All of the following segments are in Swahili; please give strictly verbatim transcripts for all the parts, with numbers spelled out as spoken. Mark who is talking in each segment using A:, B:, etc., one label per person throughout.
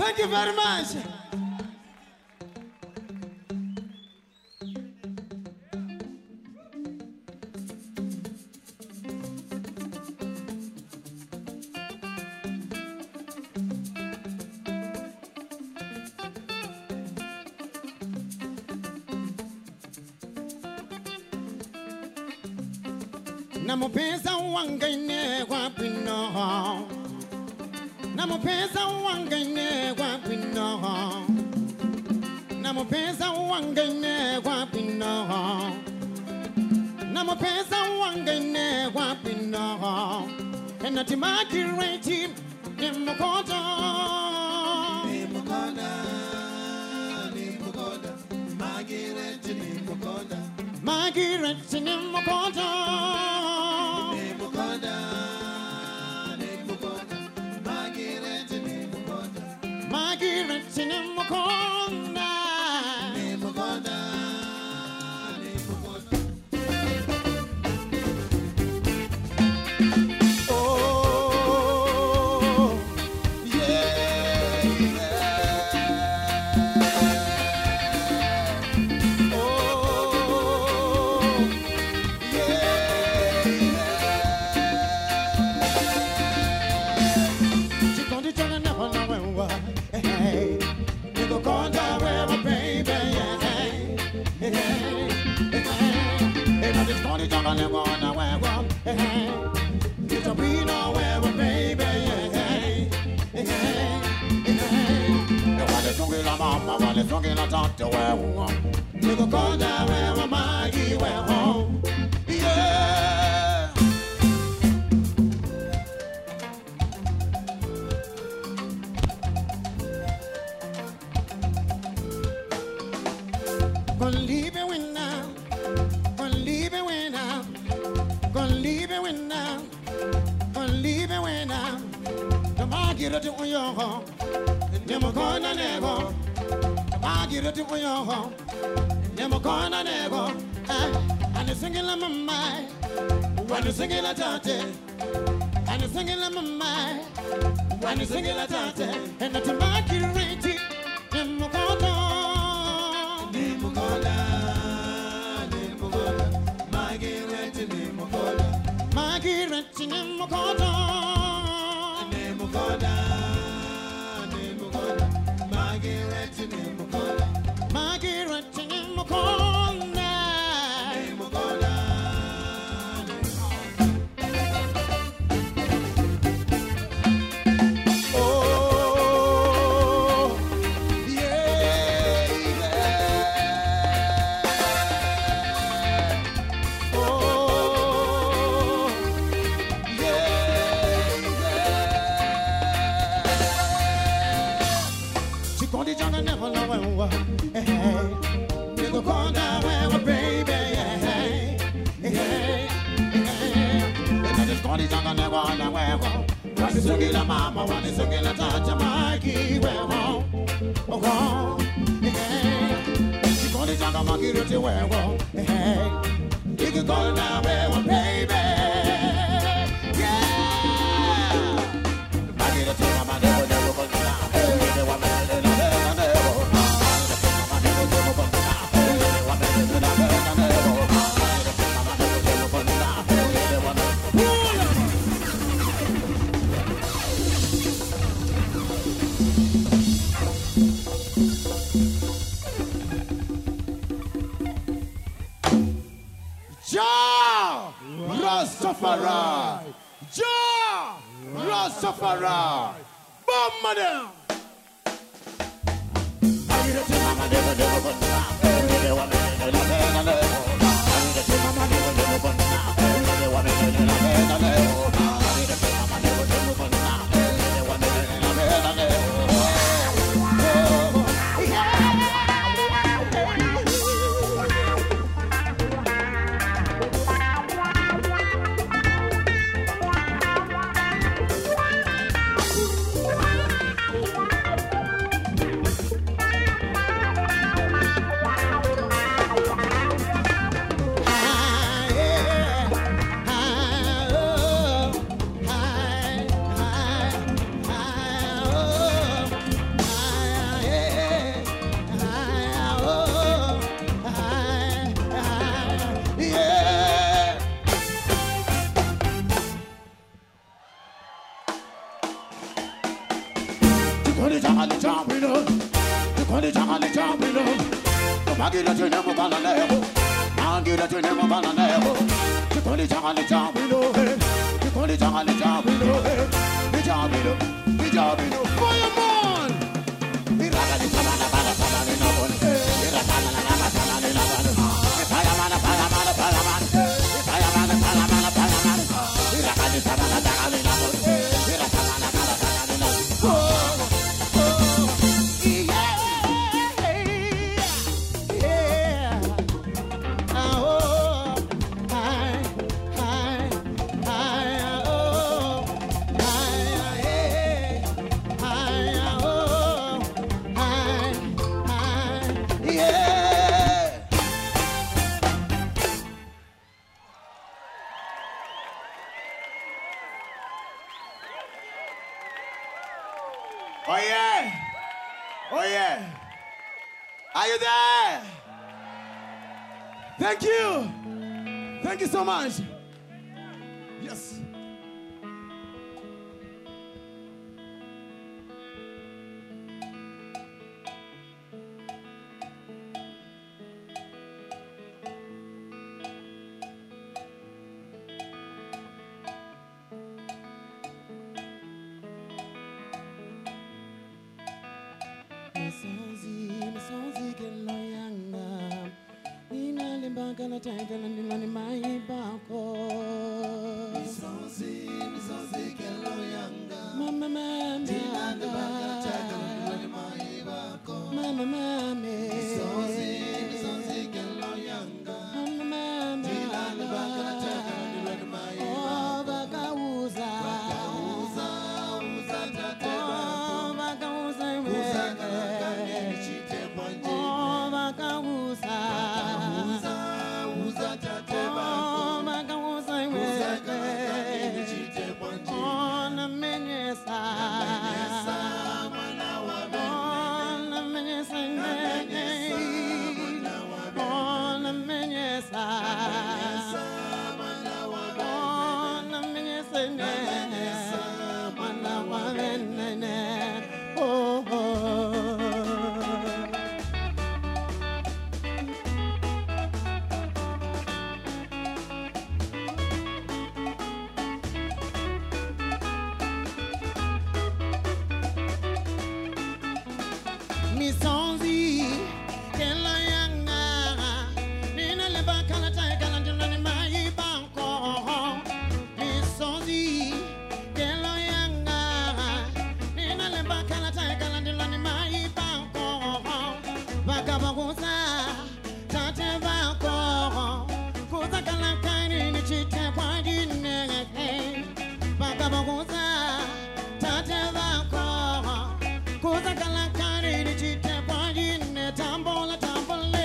A: Thank you very much.
B: Namupeza wangine kwa pino. Namupeza wangine kwa pino. Namupeza wangine kwa pino. Namupeza wangine kwa pino. Enati makireti nimukoda.
A: Nimukoda, nimukoda, magireti nimukoda.
B: Magireti nimukoda.
A: Nimukoda, nimukoda, magireti nimukoda.
B: Magireti nimukoda.
A: Nimukoda, nimukoda.
B: Oh, yeah, yeah. Oh, yeah, yeah. She gonna tell her never know where we were. Hey, you go call her where my baby, yeah. Hey, hey, hey, hey. Now this gonna tell her never know where we were. Hey, it's a we know where my baby, yeah. Hey, hey, hey, hey. You want to sing la mama, want to sing la tante where we are. You go call her where my Maggie where home. Yeah. Gonna leave it when now. Gonna leave it when now. Gonna leave it when now. Gonna leave it when now. The market of the Uyoho. Never gonna never. The market of the Uyoho. Never gonna never. And the singing on my mind. When the singing a tate. And the singing on my mind. When the singing a tate. And the market rated. Never gonna.
A: Nimukoda, nimukoda, magireti nimukoda.
B: Magireti nimukoda.
A: Nimukoda, nimukoda, magireti nimukoda.
B: Magireti nimukoda.
A: Nimukoda,
B: Oh, yeah, yeah. Oh, yeah, yeah. She called each other never know where we were. Hey, hey. You go call down where we baby. Hey, hey, hey, hey. They just called each other never know where we were. One is singing la mama, one is singing la tata Maggie, where home, oh, oh, hey. She called each other Maggie, where home, hey. You can call now where we baby. Yeah. Maggie, the thing about never, never go down. Never, never, never, never, never. Never, never go down. Never, never, never, never. Jah Rastafari, Jah Rastafari, bomb down. jangali jambino, the Connie jangali jambino, the Magira to Nemo Balanebo, Magira to Nemo Balanebo, the Connie jangali jambino, the Connie jangali jambino, the jambino, the jambino, fireman! The Ragani Samana Bala Samana Nabon, the Ramana Samana Nabon, the Palamana Palamana Palaman, the Palamana Palamana Palaman, the Ragani Samana Dagani Nabon, the Ramana Palamana Nabon.
A: Oh yeah. Oh yeah. Are you there?
B: Thank you. Thank you so much. Yes. Misonzi, misonzi keloyanga, nina limbanga na taiga na nilani maibako.
A: Misonzi, misonzi keloyanga,
B: Mama mama,
A: nina limbanga na taiga na nilani maibako.
B: Mama mama,
A: Misonzi, misonzi keloyanga,
B: Mama mama,
A: nina limbanga na taiga na nilani maibako.
B: Oh bakauza,
A: bakauza, uza tateba,
B: oh bakauza,
A: uza kakane chite mwanje.
B: oh bakauza,
A: Uza, uza tateba,
B: oh bakauza,
A: uza kakane chite mwanje.
B: oh na menyesa,
A: Nesa mwana wa
B: oh na menyesa, oh na menyesa,
A: mwana wa
B: oh na menyesa, mwana wa venene, oh oh. Misonzi keloyanga, nina lebaka na taiga na nilani maibanko. Misonzi keloyanga, nina lebaka na taiga na nilani maibanko. Bakabagusa tate bako, kuza kalakani ni chite kwa jine. Bakabagusa tate bako, kuza kalakani ni chite kwa jine. Tambola tambole,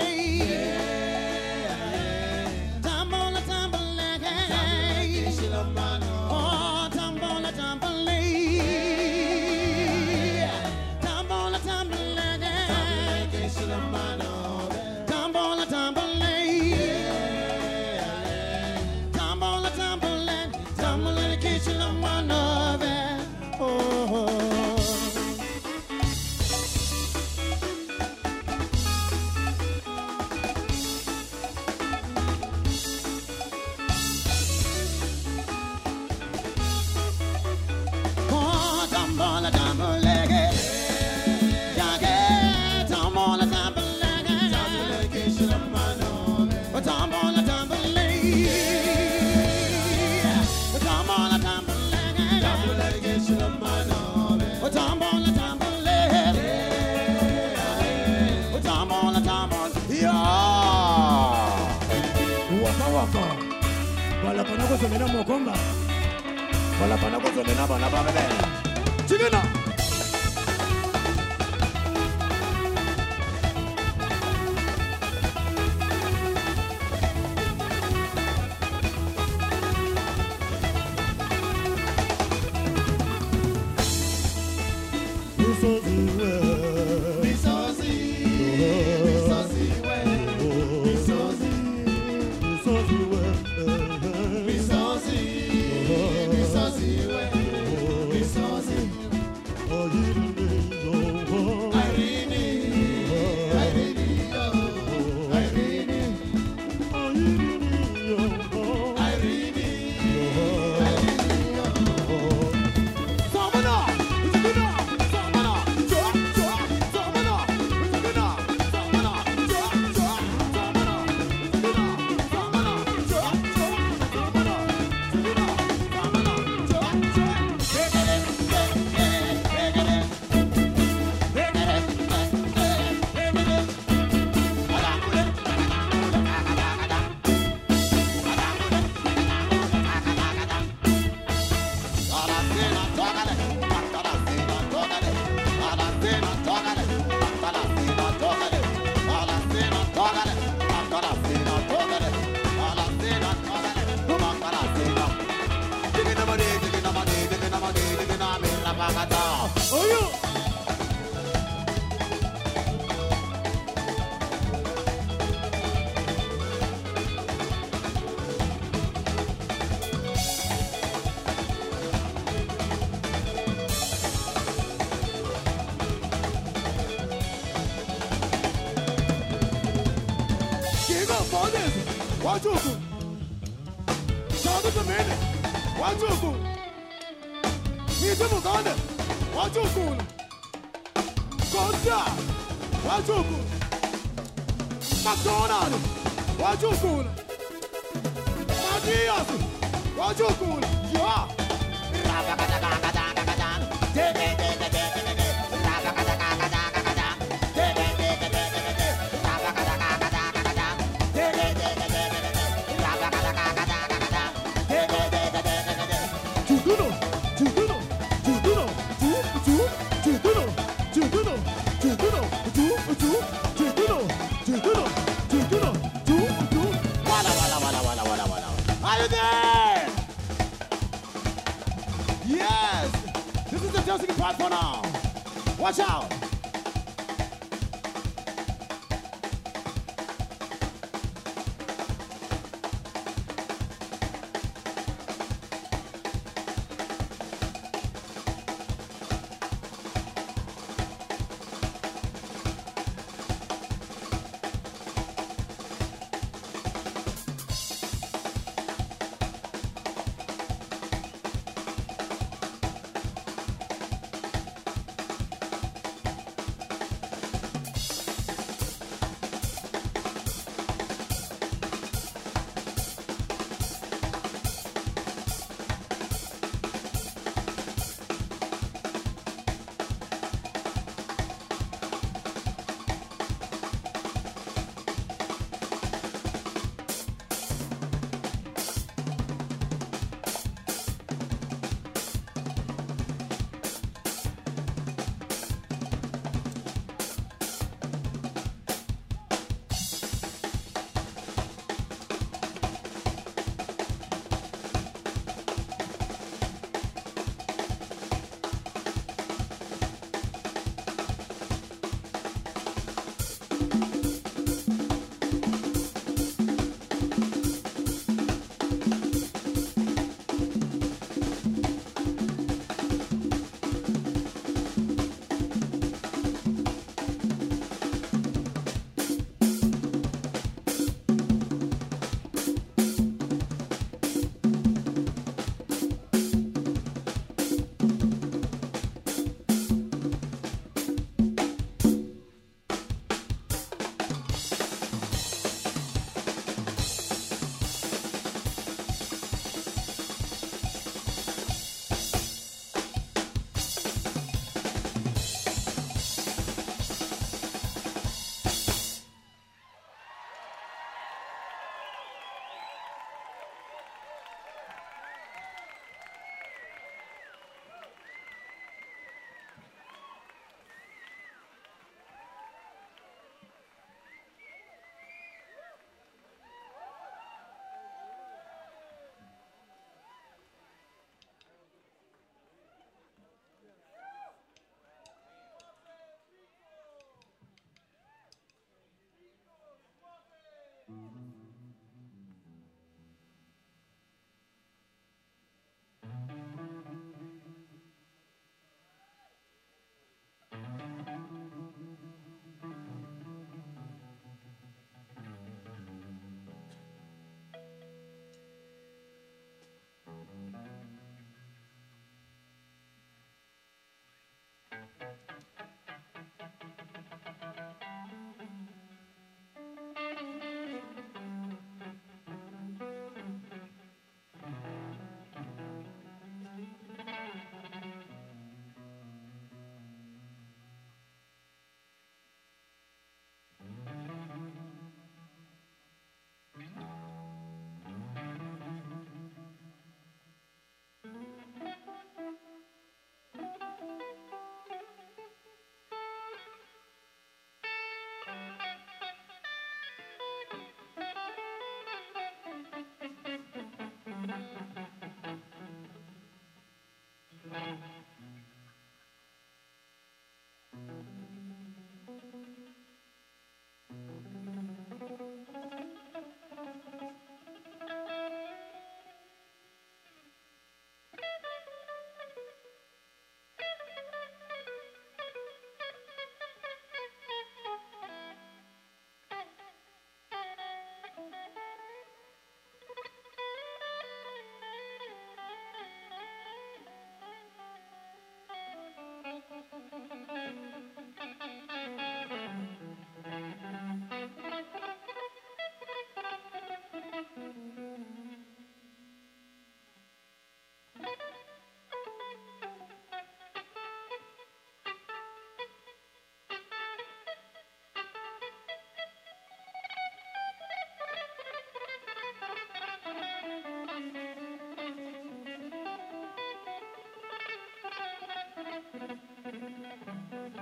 B: tambola tambole, oh tambola tambole, tambola tambole, tambola tambole, tambola tambole, tambola kishila manobe, oh. Oh, tambola tambolege, jage, tambola tambolege, oh, tambola tambolege, oh, tambola tambolege, oh, tambola tambolege, oh, tambola tambolege, yeah. Waka waka, wala panako semena mokomba. Wala panako semena bana babele. Chigana.
A: Misozi, misozi, misozi,
B: Oh, you. Wajuku, Chanda Tamene, Wajuku, Nita Muganda, Wajuku, Costa, Wajuku, McDonald, Wajuku, Matias, Wajuku, yeah. Are you there? Yes! This is the dancing part for now. Watch out!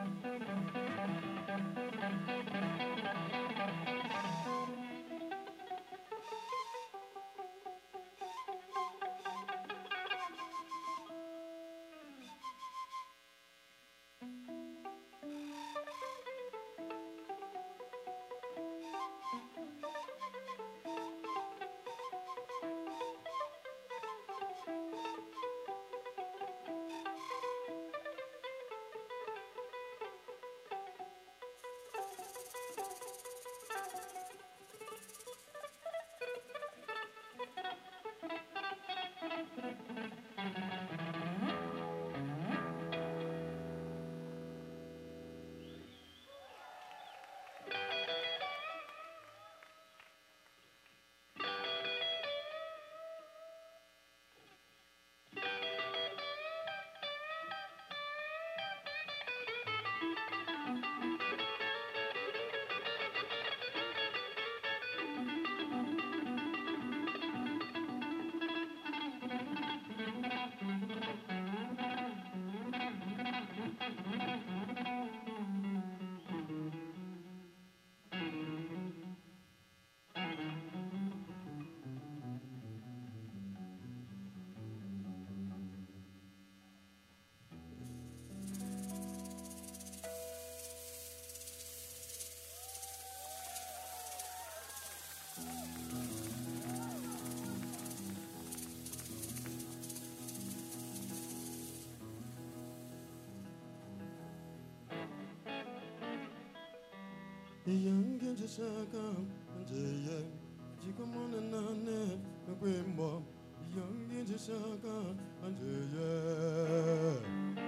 A: Young and just come and say, you come on and on a green bomb. Young and just come and say,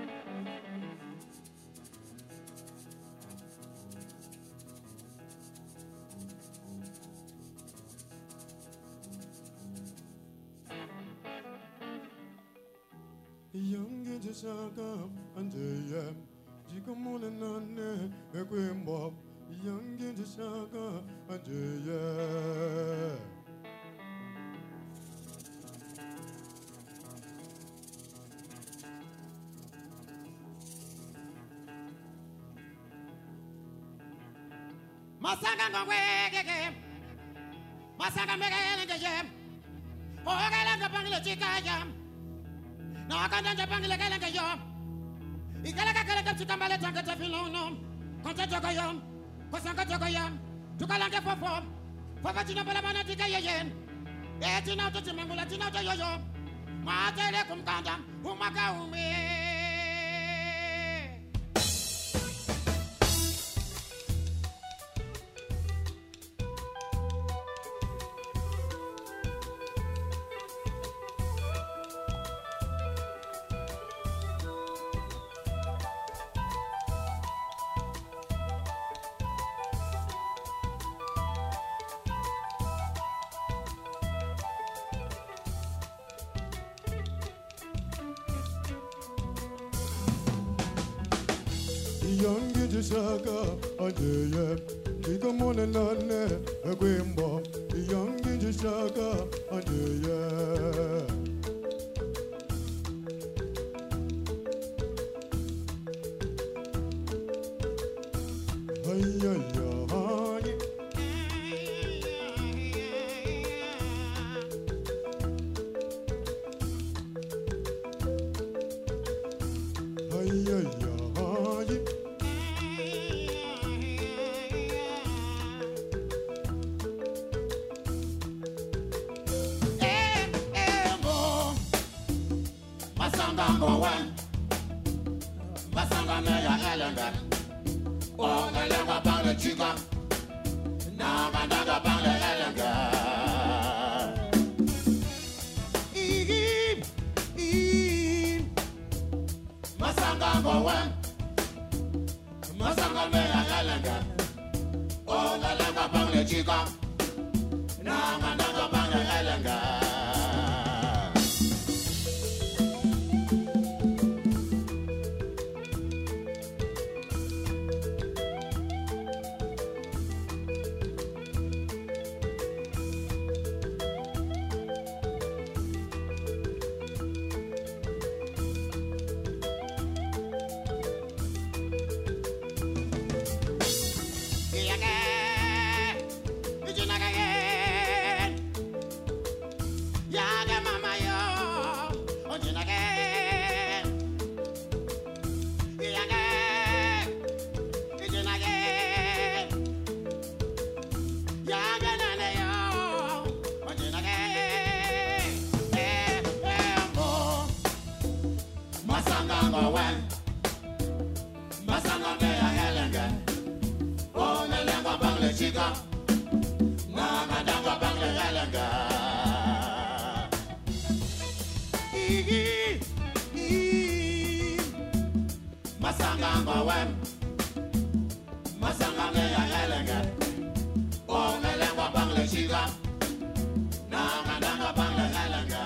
A: young and just come and say, you come on and on a green bomb. Young in the saga and yeah.
B: Masanga ngwege Masanga megele ngejem Ogela ngapangile chika jam Na kanda njapangile kele ngeyom Ikala kakele kapchitambale tanga tafilonum Konta joko yom Kosanga joko yom Tukalange fofom Fofa chinambala mana tika yeyen E tina uto chimangula tina uto yoyo Maatele kumkanda Umaka ume
A: Young in the saga and yeah. Kika mona nane a green bomb. Young in the saga and yeah. Ay ay ay. Ay ay ay.
B: Number one, Masanga Maya Elenga, oh, Elenga Banga Chica, now Mandaga Banga Elenga. Eee, ee, Masanga number one, Masanga Maya Elenga, oh, Elenga Banga Chica, now Mandaga Banga Elenga. Masanga go when. Masanga me a helenge. Oh, me lengua bangle chica. Na madanga bangle helenge. Igi, igi. Masanga go when. Masanga me a helenge. Oh, me lengua bangle chica. Na madanga bangle helenge.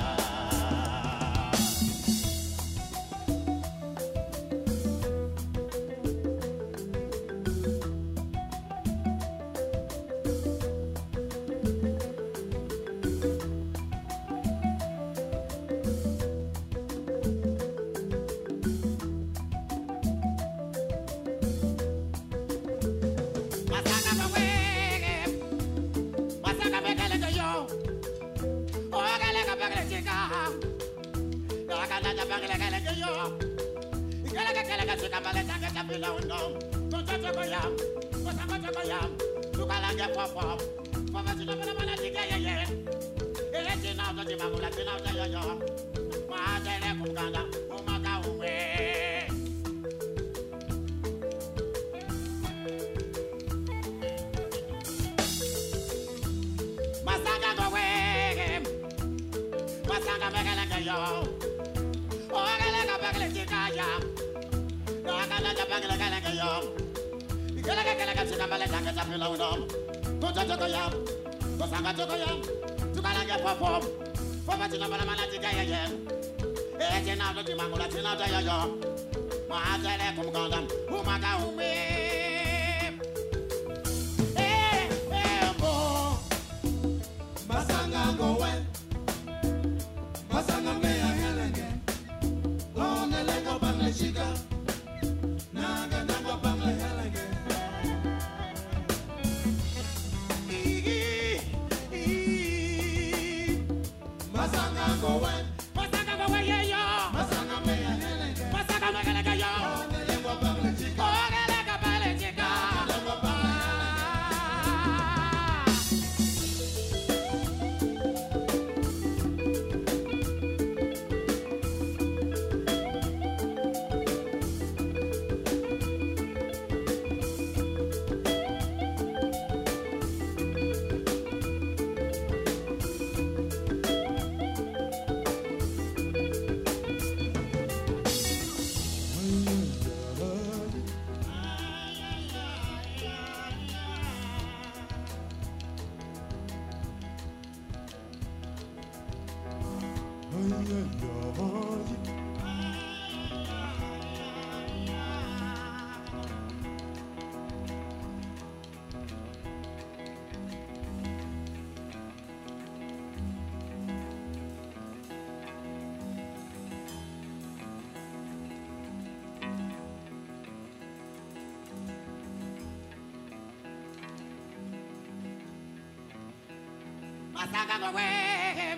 C: Masanga go when.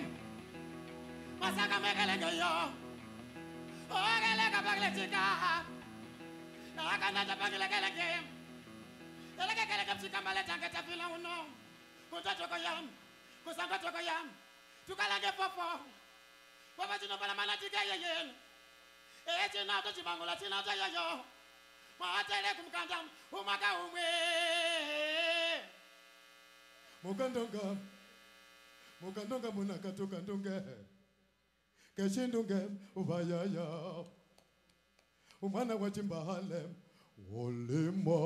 C: Masanga me kelenge yo. Oh kelenge bagle chica. Na kana ja bagle kelenge. Kelenge kelenge chica male tanke tafila uno. Kunta choko yam. Kusanga choko yam. Tukalange popo. Papa tino bala mana tika yeyen. Eh tina to chimangula tina ta yo. Ma tele kumkandam umaka umwe.
A: Mukandonga, mukandonga munakatu kandonga, keshindonga ubayaya, umana wachimbahale, olimo.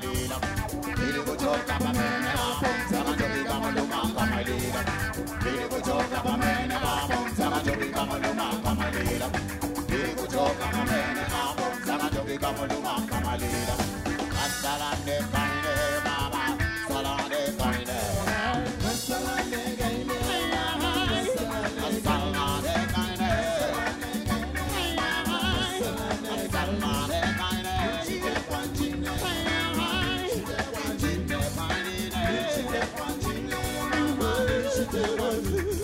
C: kamalila. Really kuchoka pamene hapo, sama jogi kama luma kamalila. Really kuchoka pamene hapo, sama jogi kama luma kamalila. Really kuchoka pamene hapo, sama jogi kama luma kamalila. Asalande kaine mama, salande kaine. Asalande kaine mama, asalande kaine. Asalande kaine. Chite panchine, chite panchine, panine. Chite panchine, mama, chite panchine.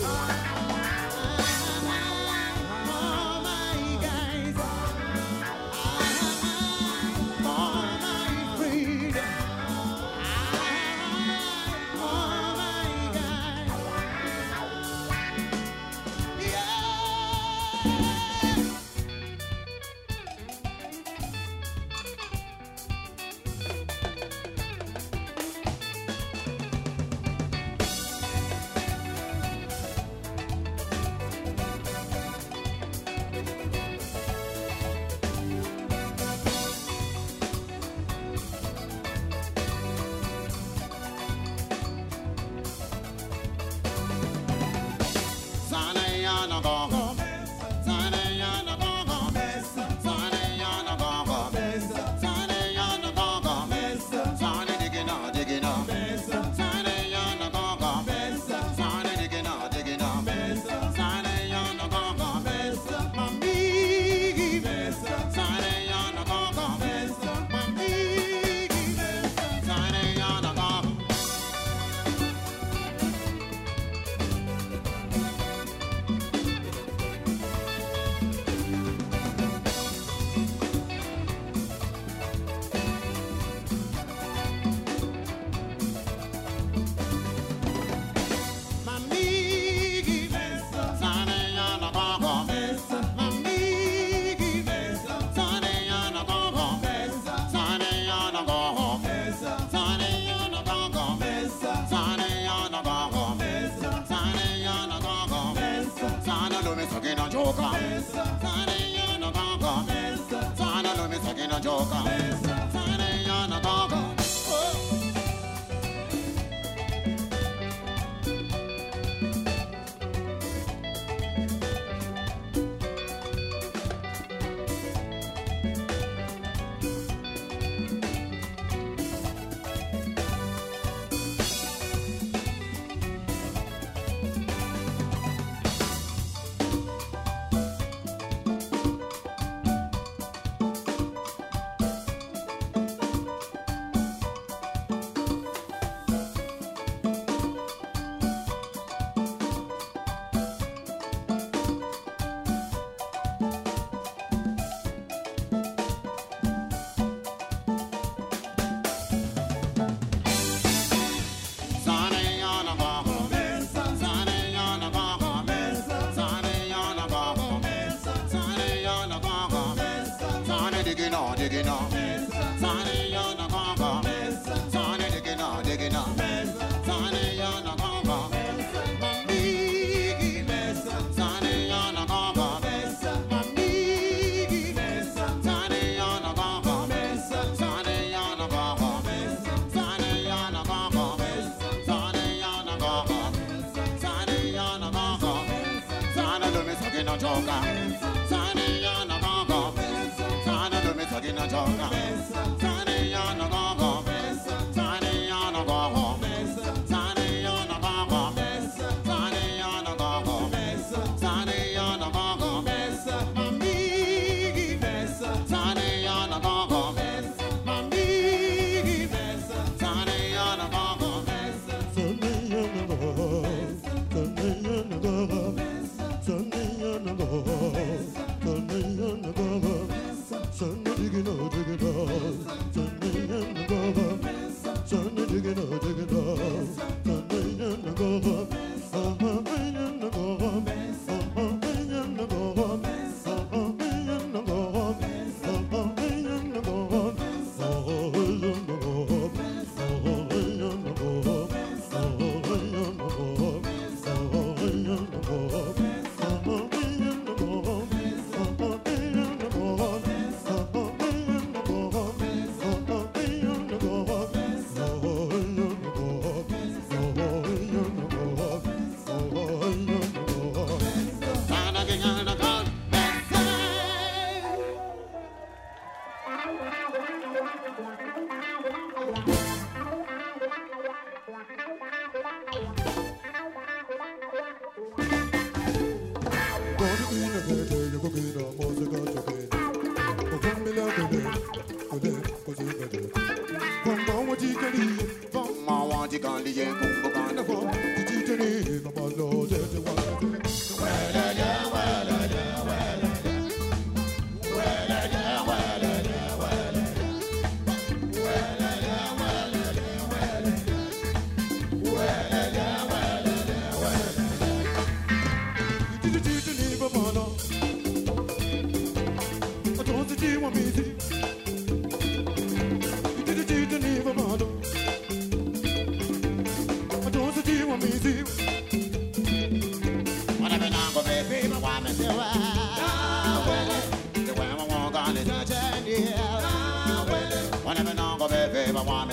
A: Sunday on the go, Sunday on the go.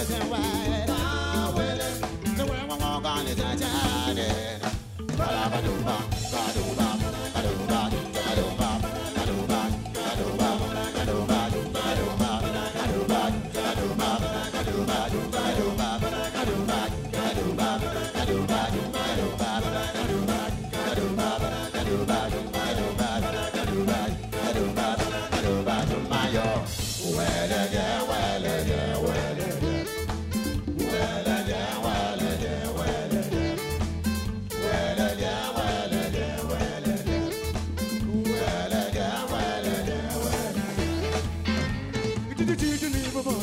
B: missing wide. The way we walk on is a journey. Ba-da-ba-doo-ba, ba-doo-ba, ba-doo-ba, ba-doo-ba, ba-doo-ba, ba-doo-ba, ba-doo-ba, ba-dooba, ba-dooba, ba-dooba, ba-dooba, ba-dooba, ba-dooba, ba-dooba, ba-dooba, ba-dooba, ba-dooba, ba-dooba, ba-dooba, ba-dooba, ba-dooba, ba-dooba, ba-dooba, ba-dooba, well again, well again, well again, well again, well again, well again, well again, well again, well again, well again, well again, well again.
A: Did you teach me before?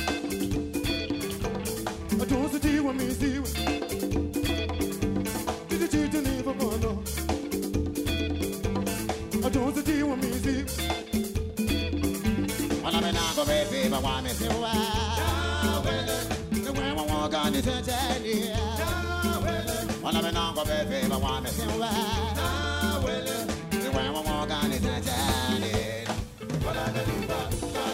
A: I don't see you when me see you. Did you teach me before? I don't see you when me see you.
B: Well, I'm not gonna be people want me to why. The way we walk on this journey. Well, I'm not gonna be people want me to why. The way we walk on this journey. Well, I'm gonna do that.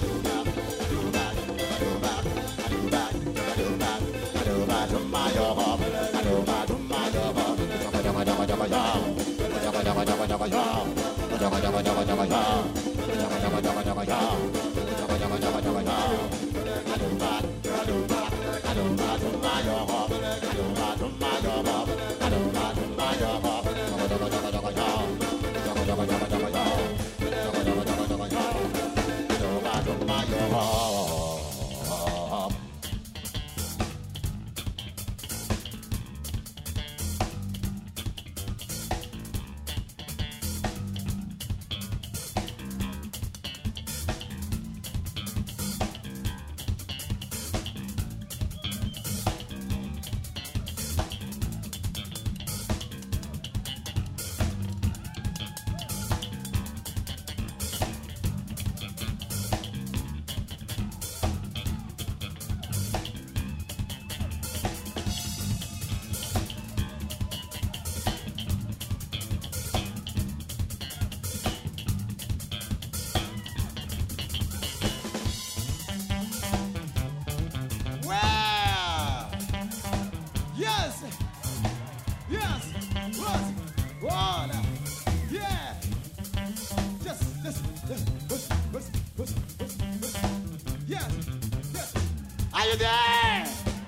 B: Are you there?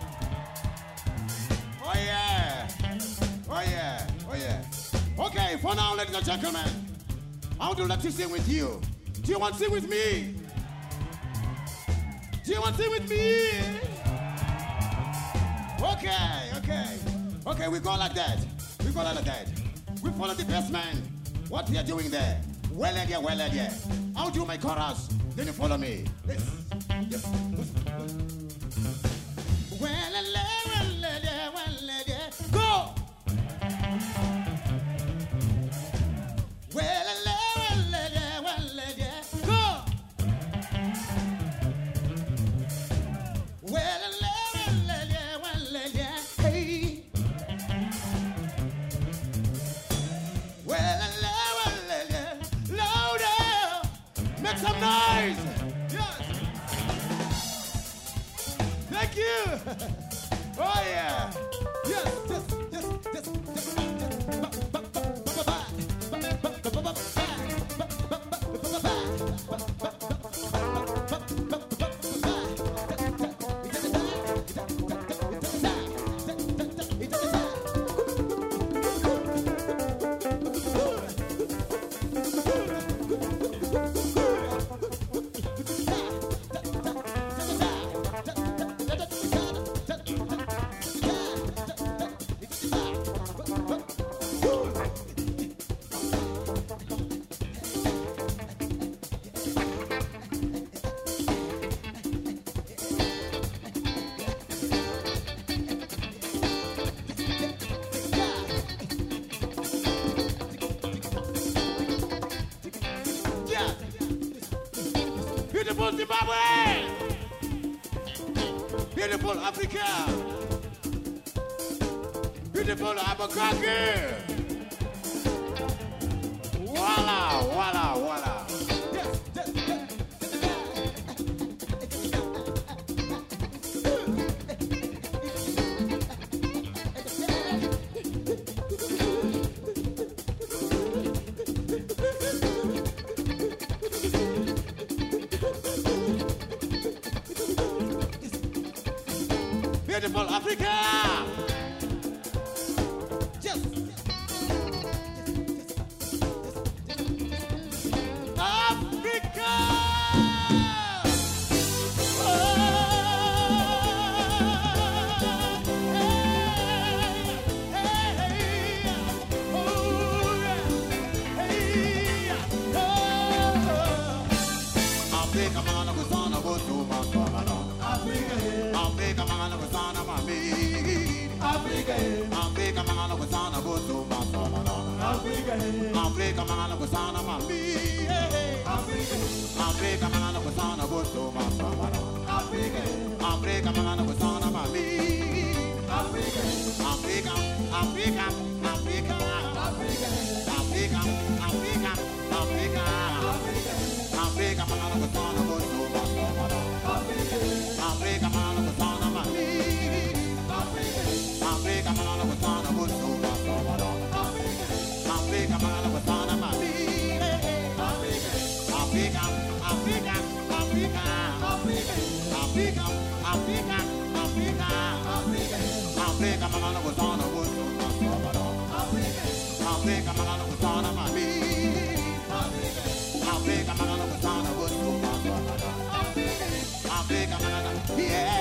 B: Oh yeah. Oh yeah. Oh yeah. Okay, for now, ladies and gentlemen, I would like to sing with you. Do you want to sing with me? Do you want to sing with me? Okay, okay. Okay, we go like that. We go like that. We follow the best man. What we are doing there? Well again, well again. I'll do my chorus. Then you follow me. Yes. Yes. Well, well, well, well, go. Well, well, well, well, go. Well, well, well, hey. Well, well, louder. Make some noise. Yes. Thank you. Oh yeah. Yes, yes, yes, yes, yes, Beautiful Zimbabwe! Beautiful Africa! Beautiful Albuquerque! Voila, voila, voila! Yes, yes, yes.
C: beautiful Africa.
B: Just
C: Africa. Africa, man, was on a boat to Masana. Africa, man, was on a mami. Africa, man, was on a boat to Masana. Africa, man, was on a mami. Africa, man, was on a boat to Masana. Africa, man, was on a mami. Africa, Africa, Africa, Africa, Africa, Africa, Africa. Africa, man, was on a boat to Masana. Africa, man, was on a mami. Africa, man, was on a boat to Masana. Africa, man, was on a mami. Africa, Africa, Africa, Africa, Africa, Africa, Africa, man, was on a boat to Masana. Africa, man, was on a mami. Africa, man, was on a boat to Masana. Africa, man, yeah.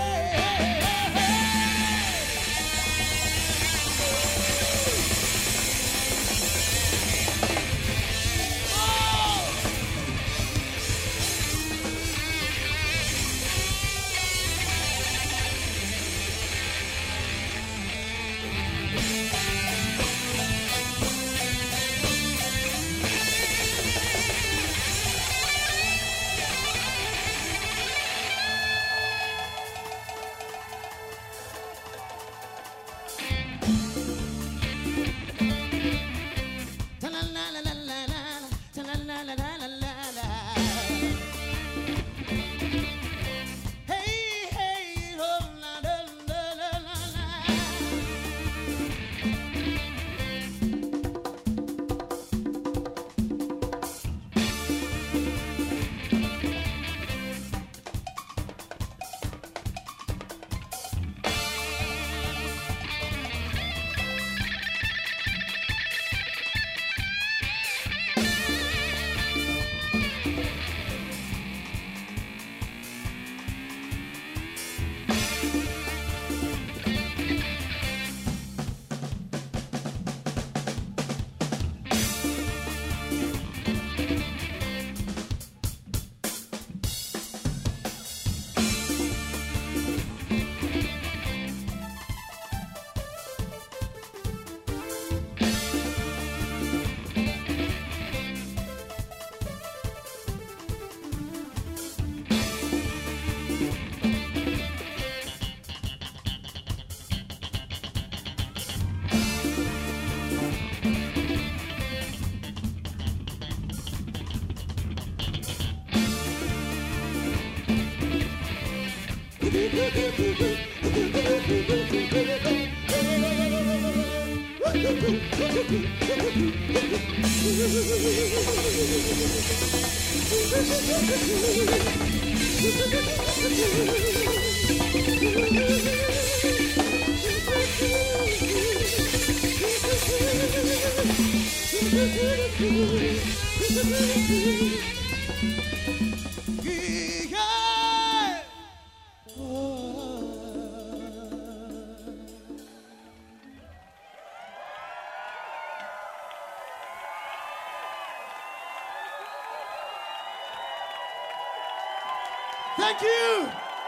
B: Thank you.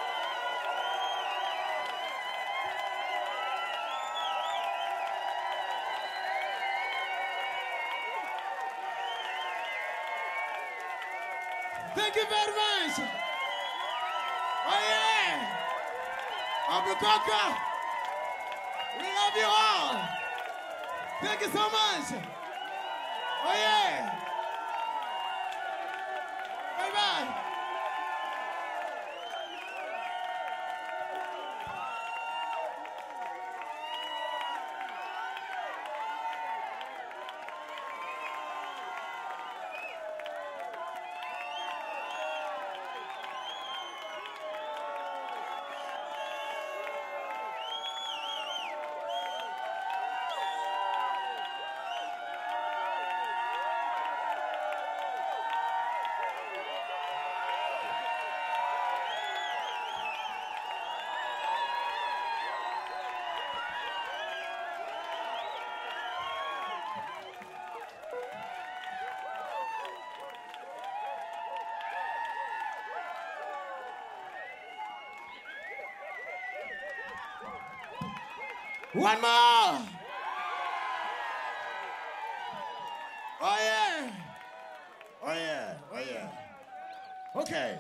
B: Thank you very much. Oh yeah. Abukoka. We love you all. Thank you so much. Oh yeah. Bye bye.
C: One more. Oh yeah. Oh yeah. Oh yeah. Okay.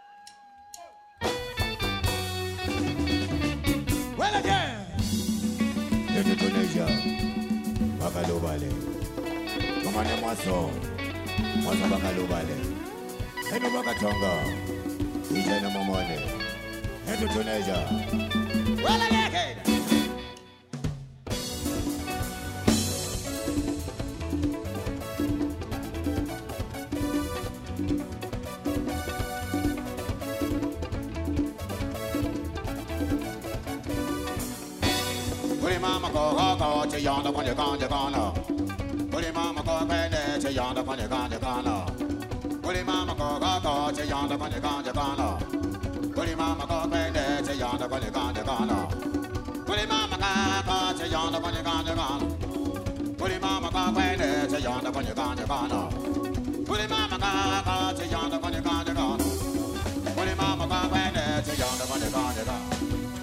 C: Well again. Into Tunisia. Bakalo Bale. Come on, Maso. Maso Bakalo Bale. Eno Bakatonga. Ija na Momone. Into Tunisia. Well again. Mama go go go to yonder when you're gone, you're gone. Put mama go back to yonder when you're gone, you're gone. Put mama go go go to yonder when you're gone, you're gone. Put mama go back to yonder when you're gone, you're gone. Put mama go go to yonder when you're gone, you're gone. Put mama go back to yonder when you're gone, you're gone. Put mama go go to yonder when you're gone, you're gone. Put mama go back to yonder when you're gone, you're gone.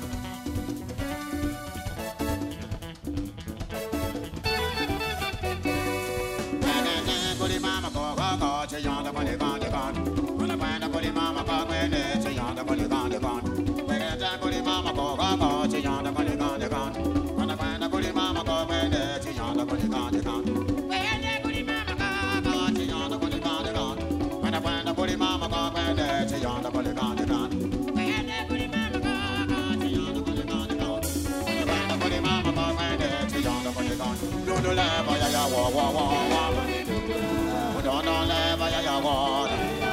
C: Mama go go go to yonder when you're gone, you're gone. When I find a bully mama go when it's a yonder when you're gone, you're gone. When I find a bully mama go go go to yonder when you're gone, you're gone. When I find a bully mama go when it's a yonder when you're gone, you're gone. When a bully mama go go to yonder when you're gone, you're gone. When I find a bully mama go when it's a yonder when you're gone, you're gone. When a bully mama go go to yonder when you're gone, you're gone. When I find a bully mama go when it's a yonder when you're gone. Do do la ba ya ya wa wa wa wa. Don't know never ya ya wa.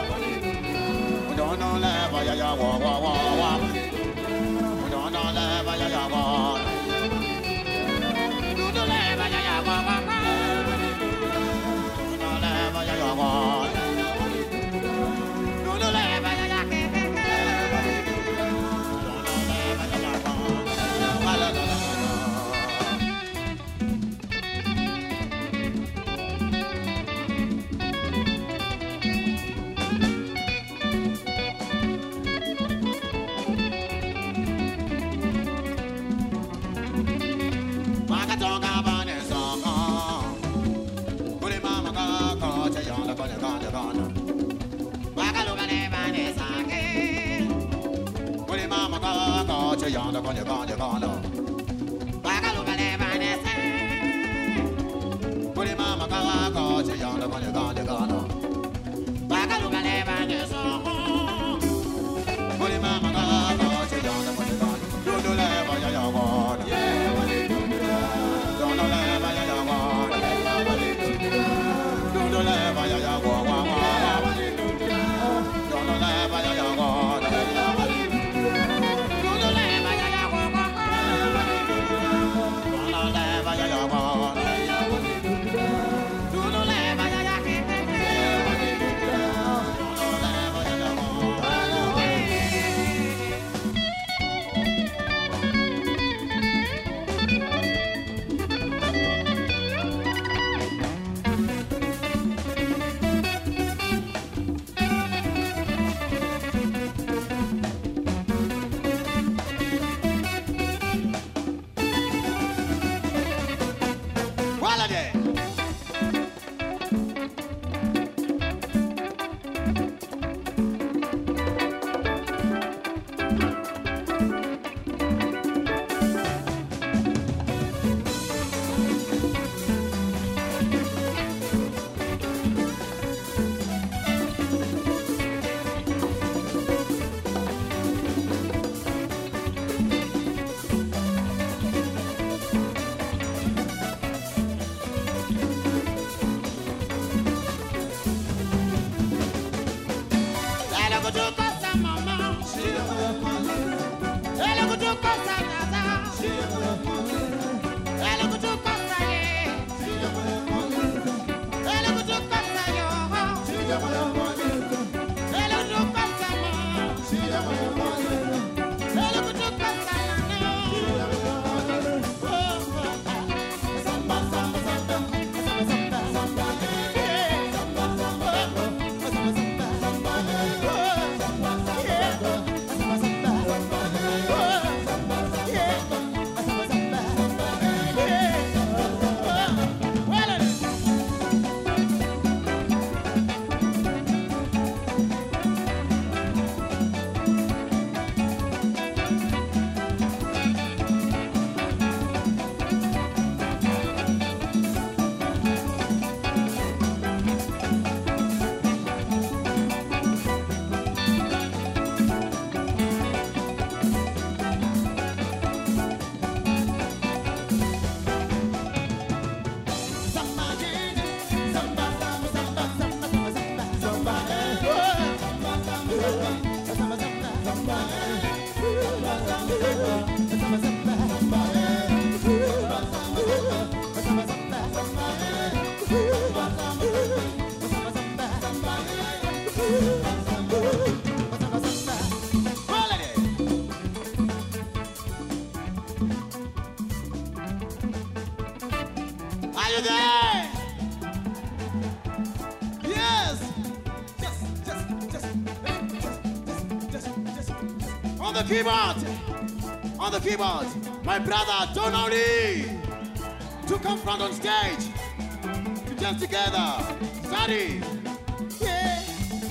C: Don't know never ya ya wa wa wa wa. Don't know never ya ya wa. Don't know never ya ya wa wa wa. Don't know never ya ya wa. Don't know never ya ya ke ke ke. Don't know never ya ya wa. La la la la. Yonder when you're gone, you're gone. Bagaluba Lebanese. Put him on my car, go to yonder when you're gone, you're gone. Bagaluba Lebanese. Put him on my car, go to yonder when you're gone. Do do leva ya ya one. Don't know leva ya ya one. Do do leva ya ya one. Don't know leva ya ya one. Are you there?
B: Yes. Just, just, just, just, just, just, just. On the keyboard. On the keyboard. My brother Donaldie. To come front on stage. To dance together. Study. Yeah.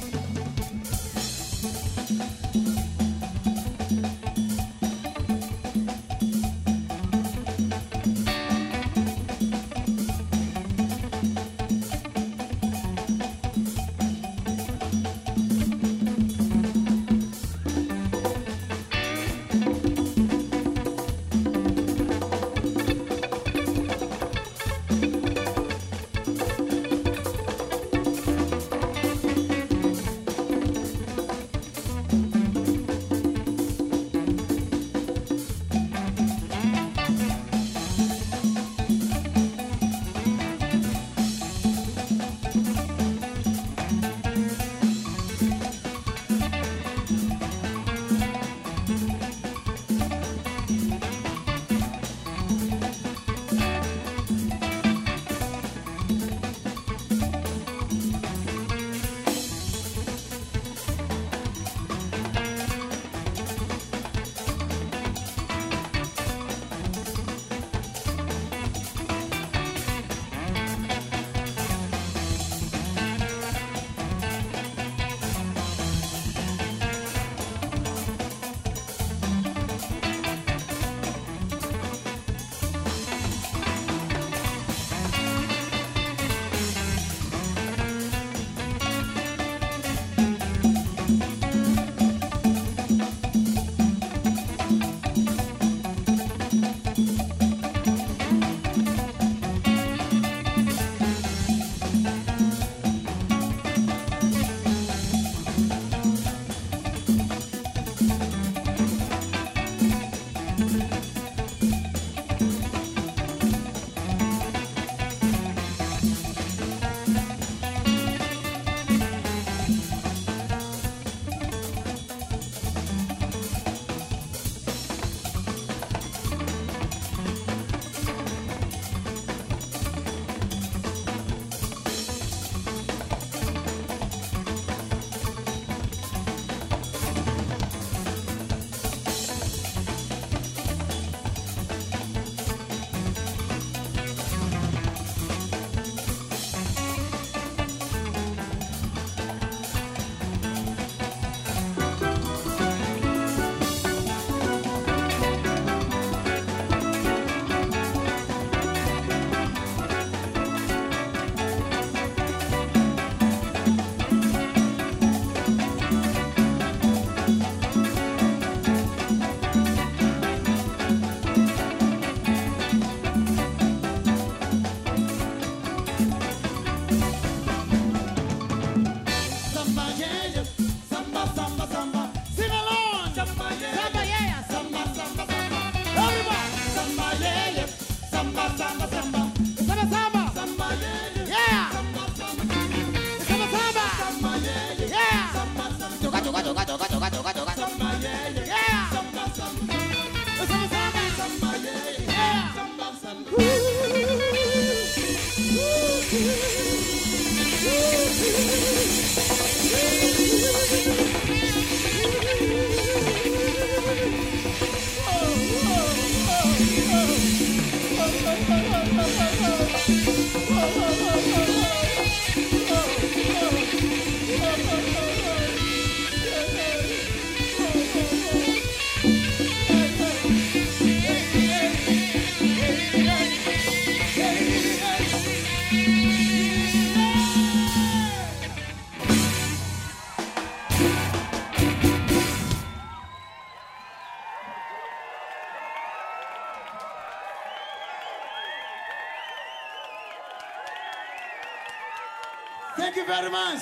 B: Thank you very much.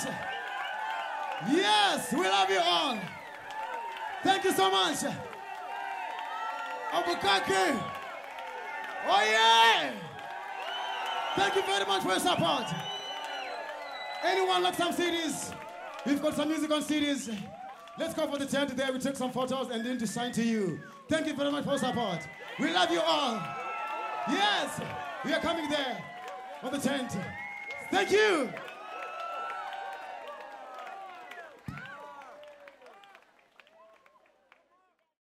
B: Yes, we love you all. Thank you so much. Abukake. Oh yeah. Thank you very much for your support. Anyone like some C Ds? We've got some music on C Ds. Let's go for the tent there. We take some photos and then to sign to you. Thank you very much for support. We love you all. Yes, we are coming there on the tent. Thank you.